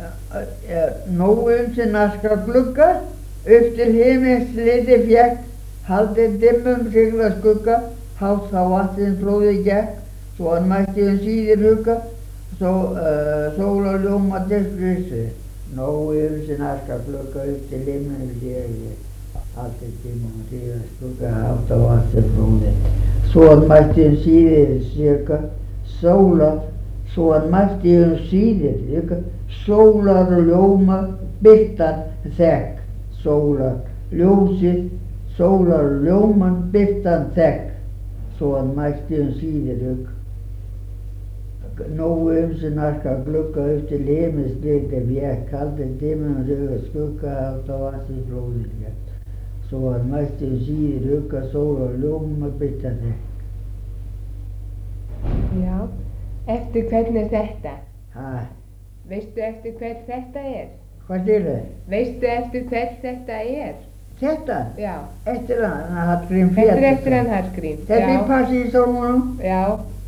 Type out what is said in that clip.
nógum sem naskar glugga, upp til himins liti fjekk, haldið dimmum sigla skugga, hátt á vatnsins flóði gekk, svo hann mætti síðir hugga, sóla ljóma diskrissi, nógum sem naskar glugga, upp til himins liti fjekk, haldið dimmum sigla skugga, hátt á vatnsins flóði, svo hann mætti síðir hugga, svo hann mætti síðir hugga, sólar ljóma birtan þekk, sólar ljósið, sólar ljóman birtan þekk, svo hann mætti síðir hugg. Nógu sem naskar glugga, upp til himins liti fjekk, haldið dimmum sigla skugga, hátt á vatnsins flóði gekk, svo hann mætti síðir hugga, sólar ljóma birtan þekk. Já, eftir hvern er þetta? Ha? Veistu eftir hvern þetta er? Hvað er það? Veistu eftir hvern þetta er? Þetta? Já. Eftir hann Hallgrím Þetta er eftir hann Hallgrím. Þetta er passið í sólunum? Já.